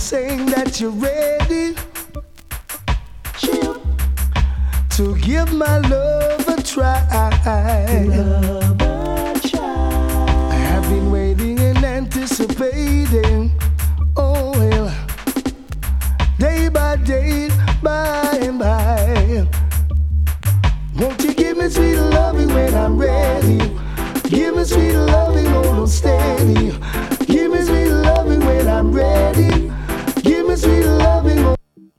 saying that you're ready to give my love a try. I have been waiting and anticipating, oh well, day by day, by and by. Won't you give me sweet loving when I'm ready? Give me sweet loving, hold on steady.